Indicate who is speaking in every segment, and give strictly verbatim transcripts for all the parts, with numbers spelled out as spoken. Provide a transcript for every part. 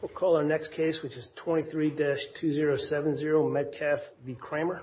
Speaker 1: We'll call our next case, which is twenty-three dash two zero seven zero, Metcalf v. Kramer.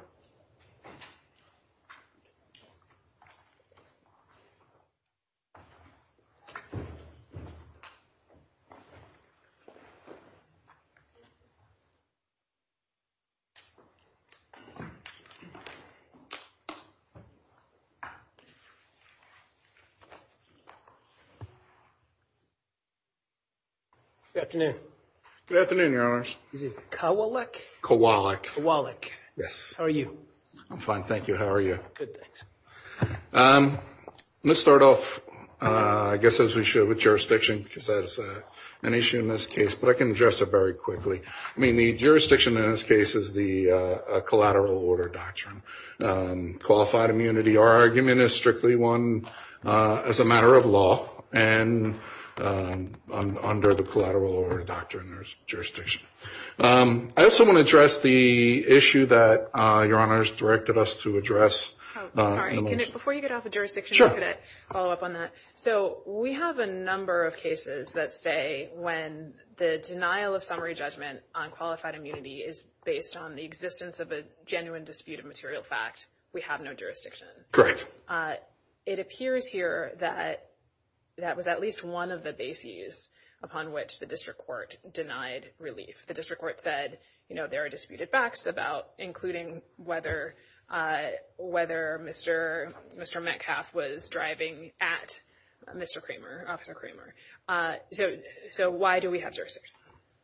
Speaker 1: Good afternoon.
Speaker 2: Good afternoon, Your Honors.
Speaker 1: Is it Kowalik?
Speaker 2: Kowalik.
Speaker 1: Kowalik.
Speaker 2: Yes.
Speaker 1: How are you?
Speaker 2: I'm fine, thank you. How are you?
Speaker 1: Good, thanks.
Speaker 2: Um, I'm going to start off, uh, I guess as we should, with jurisdiction, because that's uh, an issue in this case, but I can address it very quickly. I mean, the jurisdiction in this case is the uh, uh, collateral order doctrine. Um, qualified immunity, our argument is strictly one uh, as a matter of law, and Um, un, under the collateral order doctrine, there's jurisdiction. Um, I also want to address the issue that uh, Your Honors directed us to address.
Speaker 3: Oh, sorry. Uh, Can it, before you get off of jurisdiction,
Speaker 2: sure.
Speaker 3: Could I follow up on that? So we have a number of cases that say when the denial of summary judgment on qualified immunity is based on the existence of a genuine dispute of material fact, we have no jurisdiction.
Speaker 2: Correct.
Speaker 3: Uh, it appears here that that was at least one of the bases upon which the district court denied relief. The district court said, you know, there are disputed facts about, including whether uh, whether Mister Mister Metcalf was driving at Mister Kramer, Officer Kramer. Uh, so, so why do we have jurisdiction?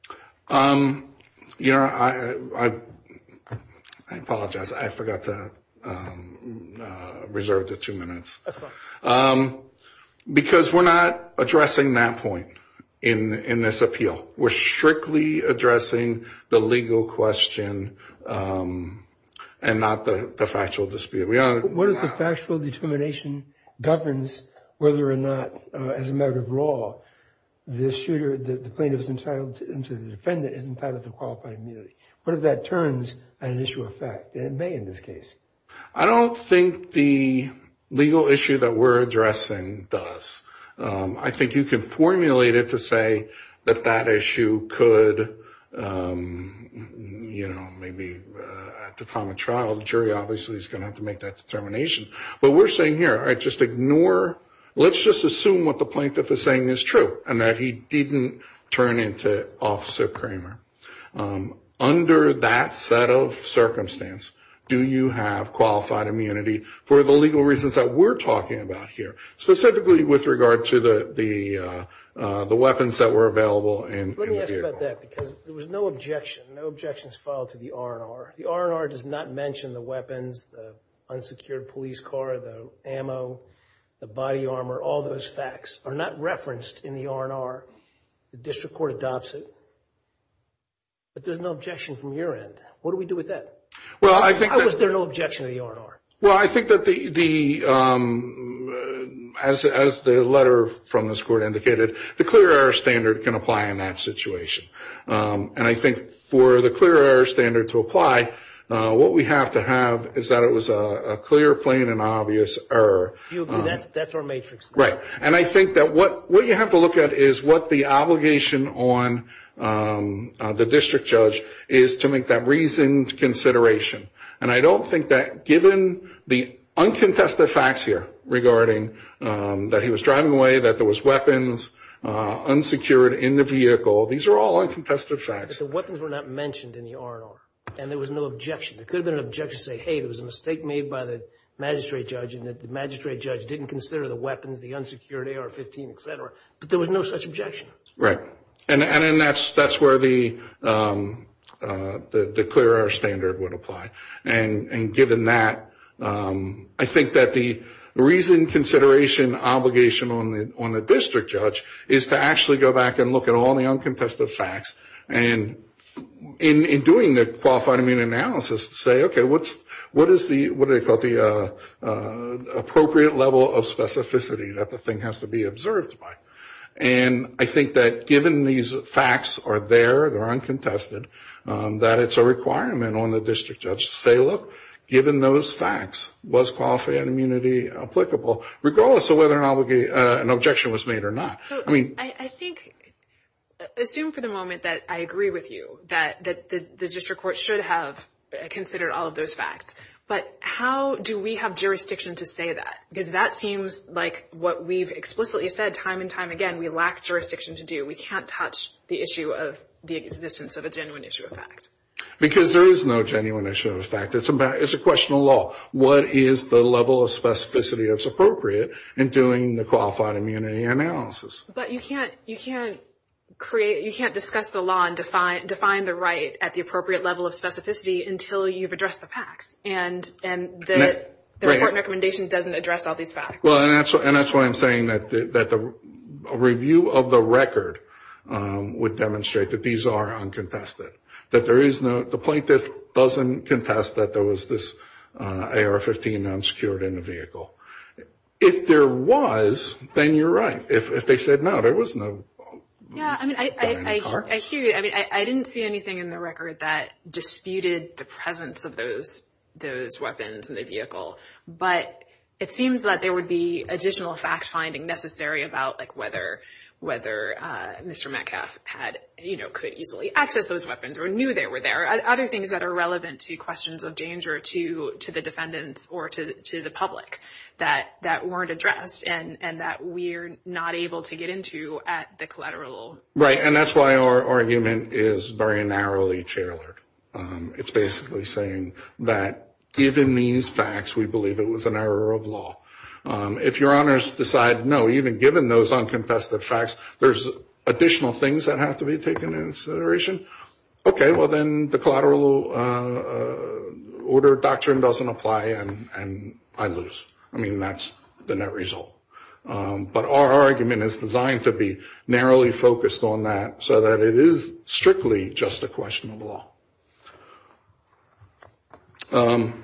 Speaker 2: Um, you know, I I, I apologize. I forgot to um, uh, reserve the two minutes.
Speaker 1: That's fine.
Speaker 2: Um, Because we're not addressing that point in in this appeal. We're strictly addressing the legal question um, and not the, the factual dispute. We are,
Speaker 4: what if the factual determination governs whether or not, uh, as a matter of law, the shooter, the, the plaintiff is entitled to, and the defendant is entitled to qualified immunity? What if that turns on an issue of fact? And it may in this case.
Speaker 2: I don't think the legal issue that we're addressing does. Um, I think you can formulate it to say that that issue could, um, you know, maybe uh, at the time of trial, the jury obviously is going to have to make that determination. But we're saying here, all right, just ignore, let's just assume what the plaintiff is saying is true and that he didn't turn into Officer Kramer. Um, under that set of circumstance, do you have qualified immunity for the legal reasons that we're talking about here, specifically with regard to the the uh, uh, the weapons that were available in,
Speaker 1: Let
Speaker 2: in
Speaker 1: me
Speaker 2: the
Speaker 1: ask
Speaker 2: vehicle?
Speaker 1: about that, because there was no objection. No objections filed to the R and R. The R and R does not mention the weapons, the unsecured police car, the ammo, the body armor. All those facts are not referenced in the R and R. The district court adopts it. But there's no objection from your end. What do we do with that?
Speaker 2: Well, I think
Speaker 1: How
Speaker 2: that,
Speaker 1: was there no objection to the R and R?
Speaker 2: Well, I think that the the um, as as the letter from this court indicated, the clear error standard can apply in that situation. Um, and I think for the clear error standard to apply, uh, what we have to have is that it was a, a clear, plain, and obvious error.
Speaker 1: You agree? Um, that's that's our matrix.
Speaker 2: Right. And I think that what what you have to look at is what the obligation on Um, uh, the district judge is to make that reasoned consideration. And I don't think that, given the uncontested facts here regarding um, that he was driving away, that there was weapons uh, unsecured in the vehicle, these are all uncontested facts.
Speaker 1: But the weapons were not mentioned in the R and R, and there was no objection. There could have been an objection to say, hey, there was a mistake made by the magistrate judge, and that the magistrate judge didn't consider the weapons, the unsecured A R fifteen, et cetera. But there was no such objection.
Speaker 2: Right. And, and and that's that's where the um, uh, the, the clear error standard would apply. And and given that, um, I think that the reasoned consideration obligation on the on the district judge is to actually go back and look at all the uncontested facts, and in in doing the qualified immunity analysis, to say, okay, what's what is the what do they call it, the uh, uh, appropriate level of specificity that the thing has to be observed by. And I think that given these facts are there, they're uncontested, um, that it's a requirement on the district judge to say, look, given those facts, was qualified immunity applicable, regardless of whether an, obliga- uh, an objection was made or not?
Speaker 3: So
Speaker 2: I mean,
Speaker 3: I, I think assume for the moment that I agree with you, that, that the, the district court should have considered all of those facts. But how do we have jurisdiction to say that? Because that seems like what we've explicitly said time and time again, we lack jurisdiction to do. We can't touch the issue of the existence of a genuine issue of fact.
Speaker 2: Because there is no genuine issue of fact. It's about, it's a question of law. What is the level of specificity that's appropriate in doing the qualified immunity analysis?
Speaker 3: But you can't, you can't create, you can't discuss the law and define, define the right at the appropriate level of specificity until you've addressed the facts. And, and the,
Speaker 2: That,
Speaker 3: the
Speaker 2: right.
Speaker 3: report and recommendation doesn't address all these facts.
Speaker 2: Well, and that's, and that's why I'm saying that the, that the a review of the record um, would demonstrate that these are uncontested. That there is no, the plaintiff doesn't contest that there was this uh, A R fifteen unsecured in the vehicle. If there was, then you're right. If if they said no, there was no.
Speaker 3: Yeah, I mean, I I, I, I hear you. I mean, I, I didn't see anything in the record that disputed the presence of those those weapons in the vehicle, but it seems that there would be additional fact finding necessary about like whether. whether uh, Mister Metcalf had, you know, could easily access those weapons or knew they were there. Other things that are relevant to questions of danger to to the defendants or to to the public that that weren't addressed and and that we're not able to get into at the collateral.
Speaker 2: Right, and that's why our argument is very narrowly tailored. Um, it's basically saying that given these facts, we believe it was an error of law. Um, if your honors decide no, even given those uncontested facts, there's additional things that have to be taken into consideration. Okay, well then the collateral uh, uh, order doctrine doesn't apply, and and I lose. I mean, that's the net result. Um, but our argument is designed to be narrowly focused on that, so that it is strictly just a question of law. Um,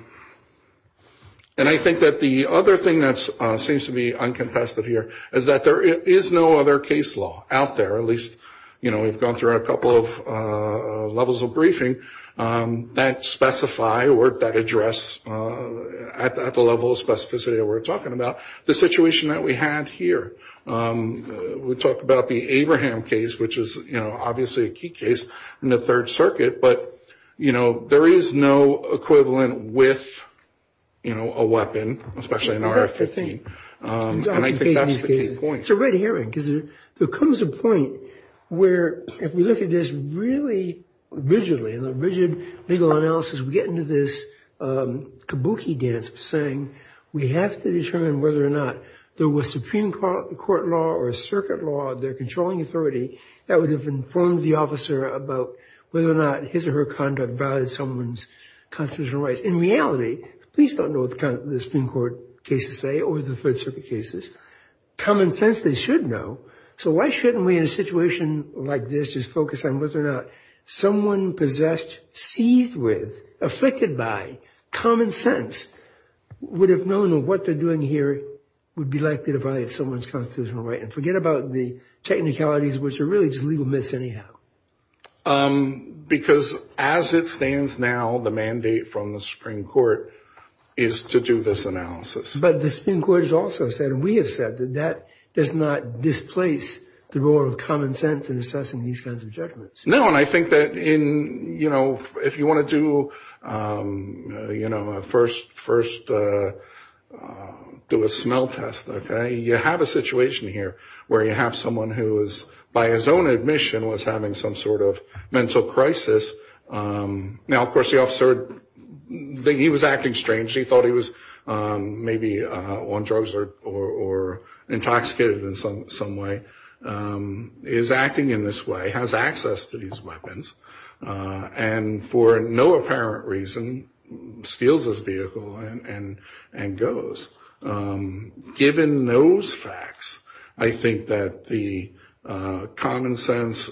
Speaker 2: And I think that the other thing that uh, seems to be uncontested here is that there is no other case law out there. At least, you know, we've gone through a couple of uh, levels of briefing um, that specify or that address uh, at, at the level of specificity that we're talking about the situation that we had here. Um, we talked about the Abraham case, which is, you know, obviously a key case in the Third Circuit, but, you know, there is no equivalent with you know, a weapon, especially an R F fifteen. Um, and I think that's the key point.
Speaker 4: It's a red herring because there, there comes a point where if we look at this really rigidly, in the rigid legal analysis, we get into this um, kabuki dance of saying we have to determine whether or not there was Supreme Court law or circuit law, their controlling authority, that would have informed the officer about whether or not his or her conduct violated someone's constitutional rights. In reality, police don't know what the, the Supreme Court cases say or the Third Circuit cases. Common sense, they should know. So why shouldn't we, in a situation like this, just focus on whether or not someone possessed, seized with, afflicted by common sense would have known what they're doing here would be likely to violate someone's constitutional right, and forget about the technicalities, which are really just legal myths anyhow.
Speaker 2: Um, because as it stands now, the mandate from the Supreme Court is to do this analysis.
Speaker 4: But the Supreme Court has also said, and we have said, that that does not displace the role of common sense in assessing these kinds of judgments.
Speaker 2: No, and I think that in, you know, if you want to do, um, uh, you know, a first, first, uh, uh, do a smell test, okay? You have a situation here where you have someone who is, by his own admission, was having some sort of mental crisis. Um, now, of course, the officer, he was acting strange. He thought he was um, maybe uh, on drugs or, or, or intoxicated in some some way. Um, is acting in this way, has access to these weapons, uh, and for no apparent reason steals this vehicle and and and goes. Um, given those facts, I think that the uh, common sense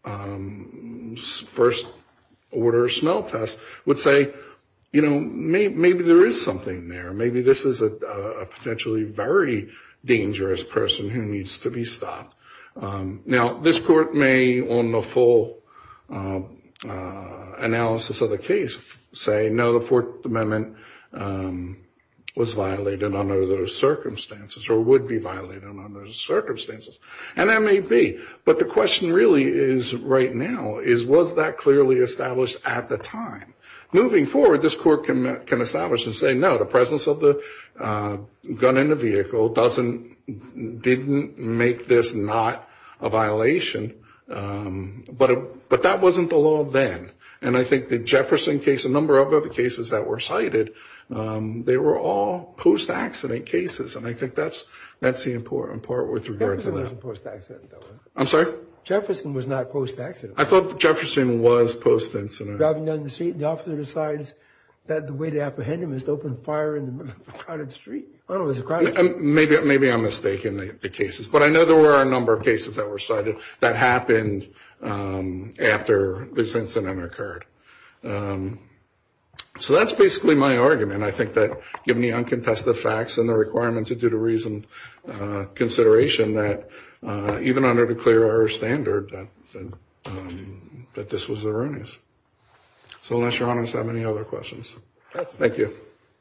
Speaker 2: um, first order smell test would say, you know, may, maybe there is something there. Maybe this is a, a potentially very dangerous person who needs to be stopped. Um, now, this court may, on the full uh, uh, analysis of the case, say, no, the Fourth Amendment um, was violated under those circumstances or would be violated under those circumstances. And that may be. But the question really is right now is, was that clearly established at the time? Moving forward, this court can can establish and say, no, the presence of the uh, gun in the vehicle doesn't didn't make this not a violation. Um, but it, but that wasn't the law then. And I think the Jefferson case, a number of other cases that were cited, um, they were all post-accident cases. And I think that's that's the important part with regard
Speaker 4: Jefferson
Speaker 2: to that.
Speaker 4: wasn't post-accident, though.
Speaker 2: I'm sorry?
Speaker 4: Jefferson was not post-accident.
Speaker 2: I thought Jefferson was post-incident.
Speaker 4: Driving down the street, and the officer decides that the way to apprehend him is to open fire in the middle of a crowded street. I don't know, it was a crowded street.
Speaker 2: Maybe, maybe I'm mistaken the, the cases, but I know there were a number of cases that were cited that happened um, after this incident occurred. Um, so that's basically my argument. I think that given the uncontested facts and the requirement to do the reasoned uh, consideration that uh, even under the clear error standard that that, um, that this was erroneous. So unless your honors have any other questions. Thank you.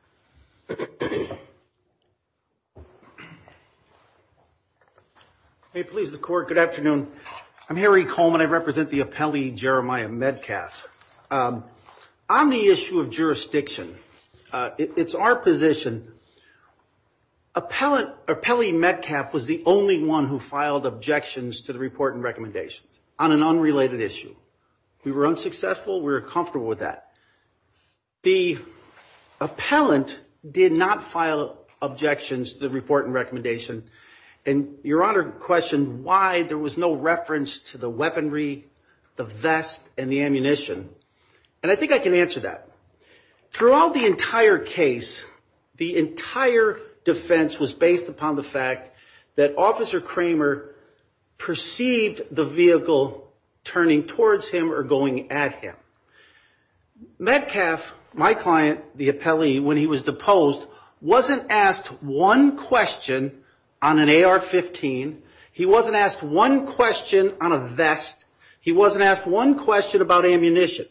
Speaker 5: May it please the court, good afternoon. I'm Harry Coleman. I represent the appellee Jeremiah Metcalf. Um, on the issue of jurisdiction, uh, it, it's our position, appellant, appellee Metcalf was the only one who filed objections to the report and recommendations on an unrelated issue. We were unsuccessful. We were comfortable with that. The appellant did not file objections to the report and recommendation. And Your Honor questioned why there was no reference to the weaponry, the vest, and the ammunition. And I think I can answer that. Throughout the entire case, the entire defense was based upon the fact that Officer Kramer perceived the vehicle turning towards him or going at him. Metcalf, my client, the appellee, when he was deposed, wasn't asked one question on an A R fifteen. He wasn't asked one question on a vest. He wasn't asked one question about ammunition.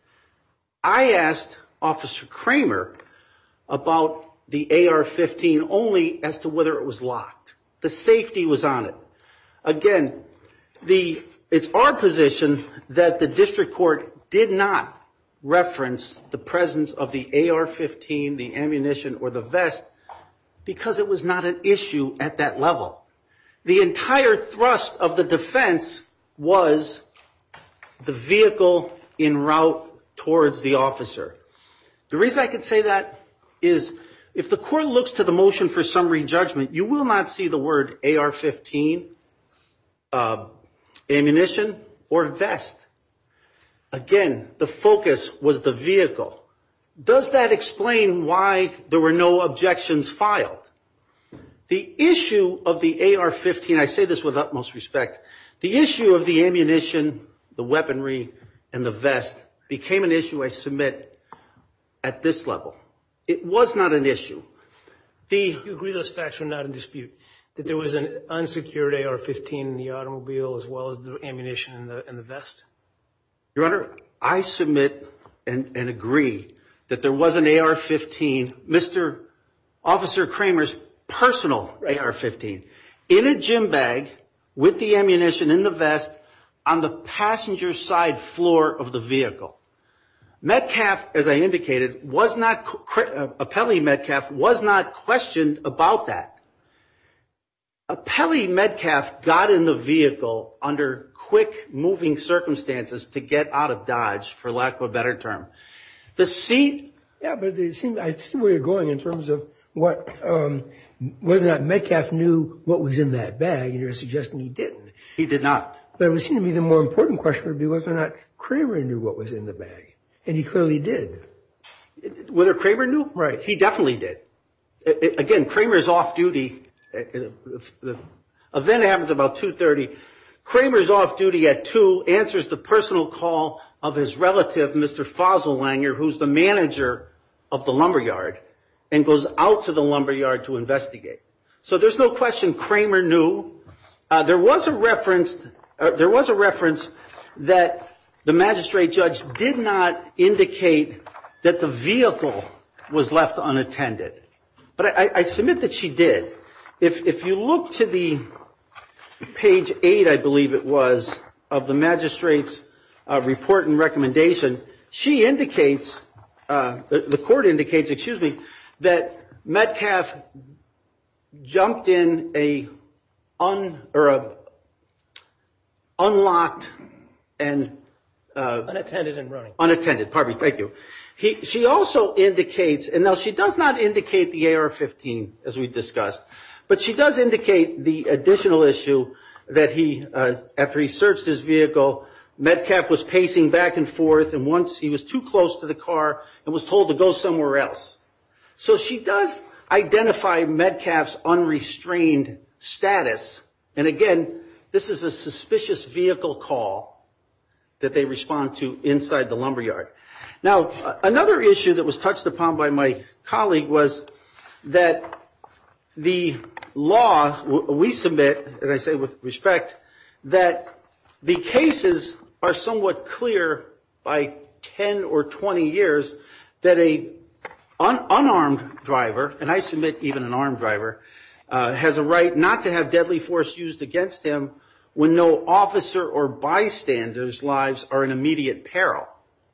Speaker 5: I asked Officer Kramer about the A R fifteen only as to whether it was locked. The safety was on it. Again, the it's our position that the district court did not reference the presence of the A R fifteen, the ammunition, or the vest because it was not an issue at that level. The entire thrust of the defense was the vehicle en route towards the officer. The reason I can say that is if the court looks to the motion for summary judgment, you will not see the word A R fifteen, uh, ammunition, or vest. Again, the focus was the vehicle. Does that explain why there were no objections filed? The issue of the A R fifteen, I say this with utmost respect, the issue of the ammunition, the weaponry, and the vest became an issue I submit at this level. It was not an issue. The
Speaker 1: You agree those facts are not in dispute? That there was an unsecured A R fifteen in the automobile as well as the ammunition in the, in the vest?
Speaker 5: Your Honor, I submit and, and agree that there was an A R fifteen, Mister Officer Kramer's personal A R fifteen, in a gym bag with the ammunition in the vest on the passenger side floor of the vehicle. Metcalf, as I indicated, was not, appellee Metcalf was not questioned about that. Appellee Metcalf got in the vehicle under quick moving circumstances to get out of Dodge, for lack of a better term. The seat.
Speaker 4: Yeah, but it seemed, I see where you're going in terms of what, um, whether or not Metcalf knew what was in that bag, and you're suggesting he didn't.
Speaker 5: He did not.
Speaker 4: But it would seem to me the more important question would be whether or not Kramer knew what was in the bag. And he clearly did.
Speaker 5: Whether Kramer knew?
Speaker 4: Right.
Speaker 5: He definitely did. Again, Kramer's off duty. The event happens about two thirty. Kramer's off duty at two, answers the personal call of his relative, Mister Fosselwanger, who's the manager of the lumberyard, and goes out to the lumberyard to investigate. So there's no question Kramer knew. Uh, there was a reference, uh, there was a reference that the magistrate judge did not indicate that the vehicle was left unattended. but I, I submit that she did. If, if you look to the page eight, I believe it was, of the magistrate's uh, report and recommendation, she indicates, uh, the, the court indicates, excuse me, that Metcalf jumped in a un or a unlocked and uh,
Speaker 1: unattended and running.
Speaker 5: Unattended, pardon me, thank you. He, she also indicates, and now she does not indicate the A R fifteen as we discussed, but she does indicate the additional issue that he, uh, after he searched his vehicle, Metcalf was pacing back and forth, and once he was too close to the car and was told to go somewhere else. So she does identify Metcalf's unrestrained status. And again, this is a suspicious vehicle call that they respond to inside the lumberyard. Now, another issue that was touched upon by my colleague was that the law, we submit, and I say with respect, that the cases are somewhat clear by ten or twenty years that a un- unarmed driver, and I submit even an armed driver, uh, has a right not to have deadly force used against him when no officer or bystander's lives are in immediate peril.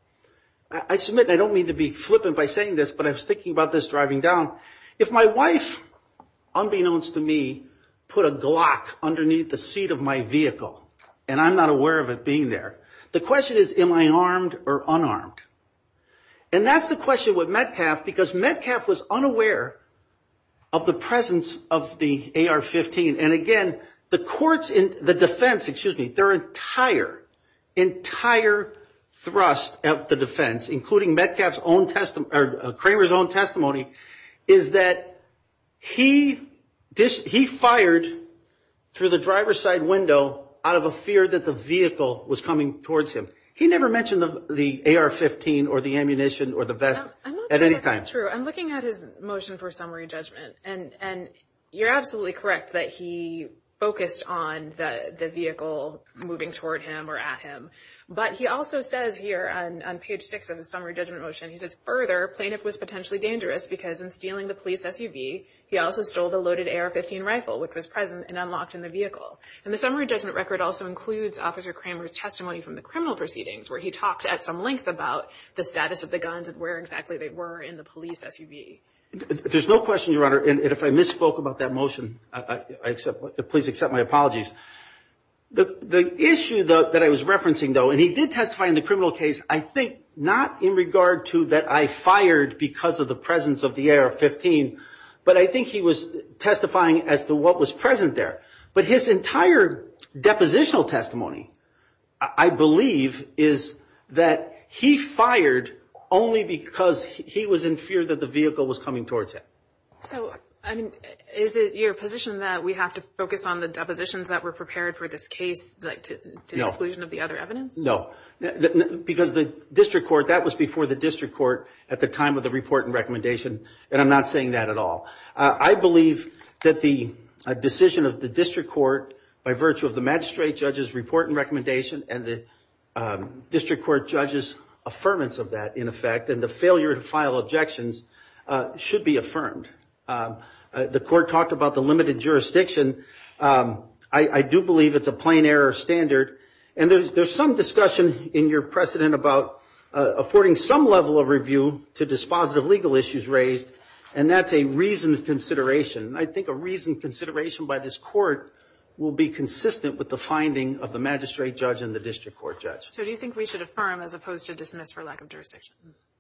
Speaker 5: I, I submit, and I don't mean to be flippant by saying this, but I was thinking about this driving down. If my wife, unbeknownst to me, put a Glock underneath the seat of my vehicle, and I'm not aware of it being there, the question is, am I armed or unarmed? And that's the question with Metcalf, because Metcalf was unaware of the presence of the A R fifteen. And again, the courts in the defense, excuse me, their entire, entire thrust of the defense, including Metcalf's own testimony, or uh, Kramer's own testimony, is that he dis- he fired through the driver's side window out of a fear that the vehicle was coming towards him. He never mentioned the, the A R fifteen or the ammunition or the vest
Speaker 3: I'm not
Speaker 5: at
Speaker 3: sure
Speaker 5: any
Speaker 3: that's
Speaker 5: time.
Speaker 3: True. I'm looking at his motion for summary judgment, and and you're absolutely correct that he focused on the the vehicle moving toward him or at him. But he also says here on, on page six of his summary judgment motion, he says, further, plaintiff was potentially dangerous because in stealing the police S U V, he also stole the loaded A R fifteen rifle, which was present and unlocked in the vehicle. And the summary judgment record also includes Officer Kramer's testimony from the criminal proceedings, where he talked at some length about the status of the guns and where exactly they were in the police S U V.
Speaker 5: There's no question, Your Honor, and if I misspoke about that motion, I, I, I accept, please accept my apologies. The, the issue though, that I was referencing, though, and he did testify in the criminal case, I think not in regard to that I fired because of the presence of the A R fifteen, but I think he was testifying as to what was present there. But his entire depositional testimony, I believe, is that he fired only because he was in fear that the vehicle was coming towards him. So,
Speaker 3: I mean, is it your position that we have to focus on the depositions that were prepared for this case, like to, to the
Speaker 5: no.
Speaker 3: exclusion of the other evidence?
Speaker 5: No, because the district court, that was before the district court at the time of the report and recommendation, and I'm not saying that at all. Uh, I believe that the uh, decision of the district court, by virtue of the magistrate judge's report and recommendation and the um, district court judge's affirmance of that, in effect, and the failure to file objections uh, should be affirmed. Um, uh, the court talked about the limited jurisdiction. Um, I, I do believe it's a plain error standard. And there's, there's some discussion in your precedent about uh, affording some level of review to dispositive legal issues raised, and that's a reasoned consideration. I think a reasoned consideration by this court will be consistent with the finding of the magistrate judge and the district court judge.
Speaker 3: So do you think we should affirm as opposed to dismiss for lack of jurisdiction?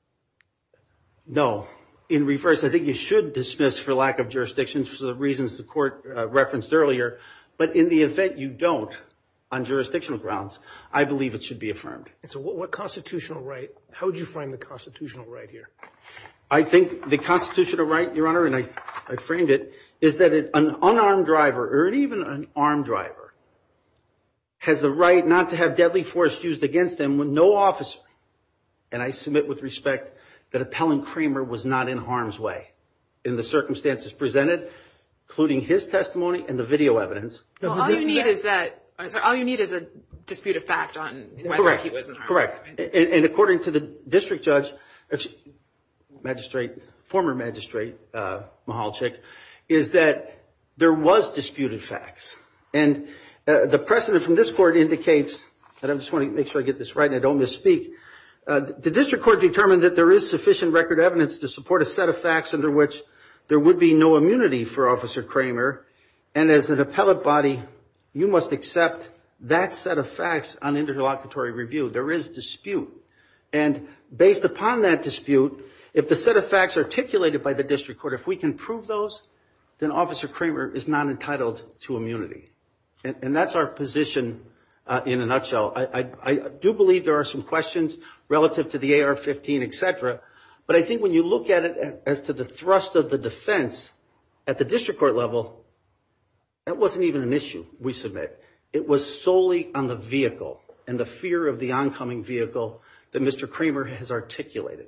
Speaker 5: No. In reverse, I think you should dismiss for lack of jurisdiction for the reasons the court uh, referenced earlier. But in the event you don't, on jurisdictional grounds, I believe it should be affirmed.
Speaker 1: And so what, what constitutional right, how would you frame the constitutional right here?
Speaker 5: I think the constitutional right, Your Honor, and I, I framed it, is that it, an unarmed driver, or even an armed driver, has the right not to have deadly force used against them when no officer, and I submit with respect that Appellant Kramer was not in harm's way in the circumstances presented, including his testimony and the video evidence.
Speaker 3: Well, all you need is that, sorry, all you need is a disputed fact on whether
Speaker 5: Correct.
Speaker 3: he was in harm's
Speaker 5: Correct.
Speaker 3: way.
Speaker 5: And, and according to the district judge, magistrate former magistrate, uh, Mihalchik, is that there was disputed facts. And uh, the precedent from this court indicates, and I just want to make sure I get this right and I don't misspeak, uh, the district court determined that there is sufficient record evidence to support a set of facts under which there would be no immunity for Officer Kramer. And as an appellate body, you must accept that set of facts on interlocutory review. There is dispute. And based upon that dispute, if the set of facts articulated by the district court, if we can prove those, then Officer Kramer is not entitled to immunity. And, and that's our position uh, in a nutshell. I, I, I do believe there are some questions relative to the A R fifteen, et cetera. But I think when you look at it as, as to the thrust of the defense at the district court level, that wasn't even an issue we submit. It was solely on the vehicle and the fear of the oncoming vehicle that Mister Kramer has articulated.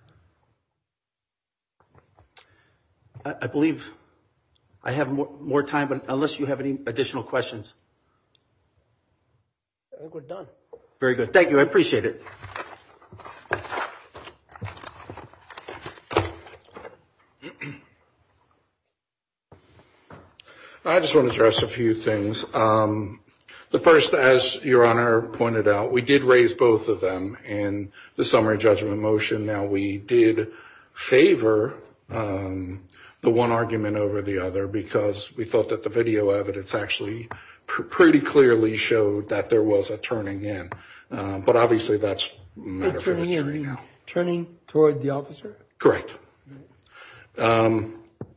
Speaker 5: I, I believe I have more, more time, but unless you have any additional questions.
Speaker 1: I think we're done.
Speaker 5: Very good. Thank you. I appreciate it.
Speaker 2: I just want to address a few things. Um, the first, as Your Honor pointed out, we did raise both of them in the summary judgment motion. Now, we did favor um, the one argument over the other because we thought that the video evidence actually pr- pretty clearly showed that there was a turning in. Uh, but obviously, that's a matter for the jury now.
Speaker 4: Turning toward the officer?
Speaker 2: Correct. Um,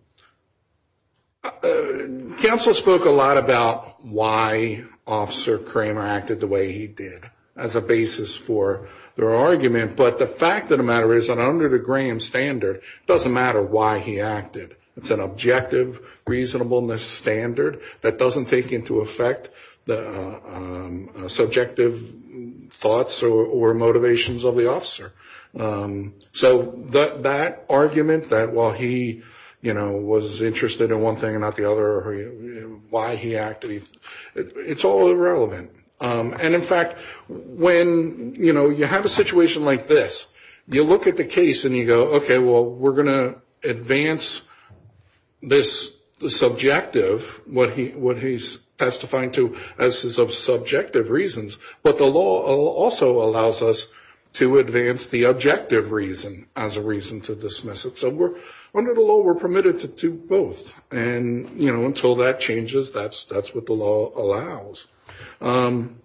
Speaker 2: Uh, counsel spoke a lot about why Officer Kramer acted the way he did as a basis for their argument, but the fact of the matter is that under the Graham standard, it doesn't matter why he acted. It's an objective reasonableness standard that doesn't take into effect the uh, um, uh, subjective thoughts or, or motivations of the officer. Um, so that, that argument that while he you know, was interested in one thing and not the other, or he, why he acted, he, it, it's all irrelevant. Um, and in fact, when, you know, you have a situation like this, you look at the case and you go, okay, well, we're going to advance this, the subjective, what he, what he's testifying to as his subjective reasons, but the law also allows us to advance the objective reason as a reason to dismiss it. So we're, under the law, we're permitted to do both. And, you know, until that changes, that's, that's what the law allows. Um,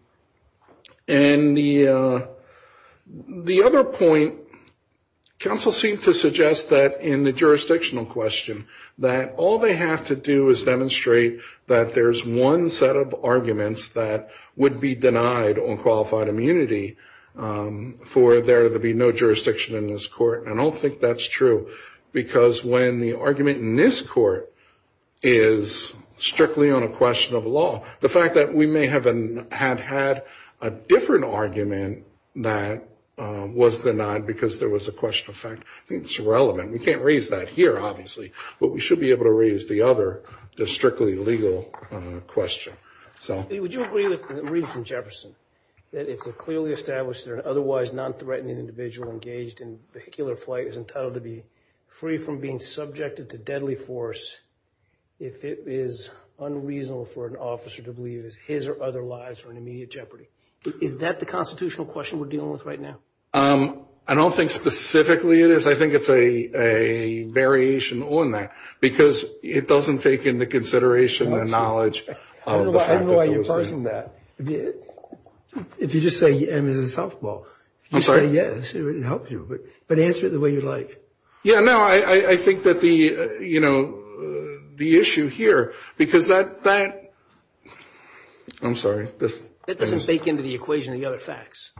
Speaker 2: and the, uh, the other point, counsel seemed to suggest that in the jurisdictional question, that all they have to do is demonstrate that there's one set of arguments that would be denied on qualified immunity, um, for there to be no jurisdiction in this court. And I don't think that's true. Because when the argument in this court is strictly on a question of law, the fact that we may have an, had had a different argument that uh, was denied because there was a question of fact, I think it's irrelevant. We can't raise that here, obviously, but we should be able to raise the other, the strictly legal uh, question. So,
Speaker 1: would you agree with the read from Jefferson that it's a clearly established that an otherwise non-threatening individual engaged in vehicular flight is entitled to be free from being subjected to deadly force if it is unreasonable for an officer to believe his or other lives are in immediate jeopardy? Is that the constitutional question we're dealing with right now?
Speaker 2: Um, I don't think specifically it is. I think it's a, a variation on that because it doesn't take into consideration the knowledge of the fact that
Speaker 4: I don't know why
Speaker 2: there
Speaker 4: you're
Speaker 2: was
Speaker 4: parsing that. If you, if you just say M is a softball, if you
Speaker 2: I'm sorry?
Speaker 4: say yes, it would help you. But, but answer it the way you like.
Speaker 2: Yeah, no, I, I, I think that the, uh, you know, uh, the issue here, because that, that, I'm sorry, this.
Speaker 1: That doesn't bake into the equation of the other facts.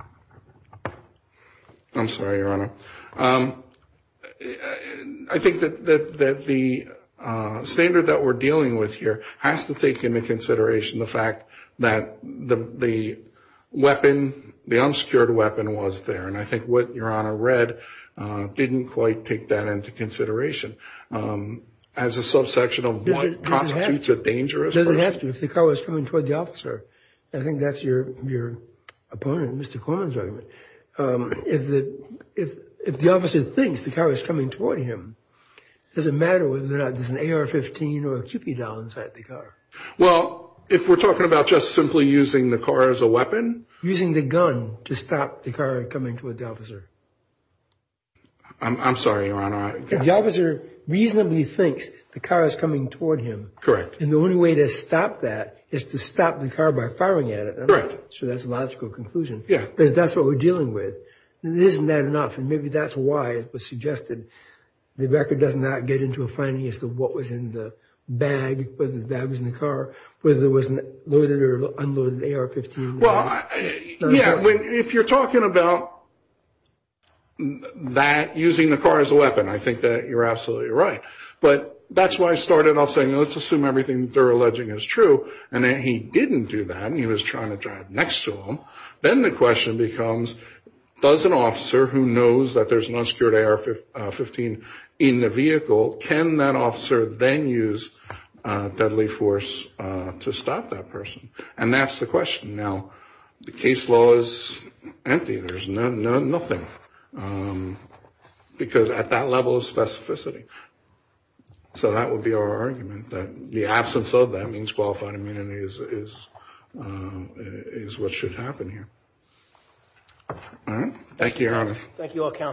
Speaker 2: I'm sorry, Your Honor. Um, I think that, that, that the, uh, standard that we're dealing with here has to take into consideration the fact that the, the weapon, the unsecured weapon was there. And I think what Your Honor read, Uh, didn't quite take that into consideration. Um, as a subsection of
Speaker 4: does
Speaker 2: what
Speaker 4: it,
Speaker 2: constitutes a dangerous
Speaker 4: does
Speaker 2: person.
Speaker 4: Does it have to? If the car was coming toward the officer, I think that's your, your opponent, Mister Coleman's argument. Um, if the, if, if the officer thinks the car is coming toward him does it matter whether or not there's an A R fifteen or a Cupid doll inside the car?
Speaker 2: Well, if we're talking about just simply using the car as a weapon.
Speaker 4: Using the gun to stop the car coming toward the officer.
Speaker 2: I'm, I'm sorry, Your Honor.
Speaker 4: If the officer reasonably thinks the car is coming toward him.
Speaker 2: Correct.
Speaker 4: And the only way to stop that is to stop the car by firing at it. I'm
Speaker 2: Correct.
Speaker 4: So that's a logical conclusion.
Speaker 2: Yeah.
Speaker 4: But if that's what we're dealing with, then isn't that enough? And maybe that's why it was suggested the record does not get into a finding as to what was in the bag, whether the bag was in the car, whether there was a loaded or unloaded A R fifteen.
Speaker 2: Well, I, yeah, when, if you're talking about that, using the car as a weapon, I think that you're absolutely right. But that's why I started off saying, let's assume everything that they're alleging is true, and that he didn't do that, and he was trying to drive next to him. Then the question becomes, does an officer who knows that there's an unsecured A R fifteen in the vehicle, can that officer then use uh, deadly force uh, to stop that person? And that's the question. Now, the case law is empty. There's no, no nothing. Um, because at that level of specificity. So that would be our argument, that the absence of that means qualified immunity is is uh, is what should happen here. All right. Thank you, Your Honor.
Speaker 1: Thank you all, counsel.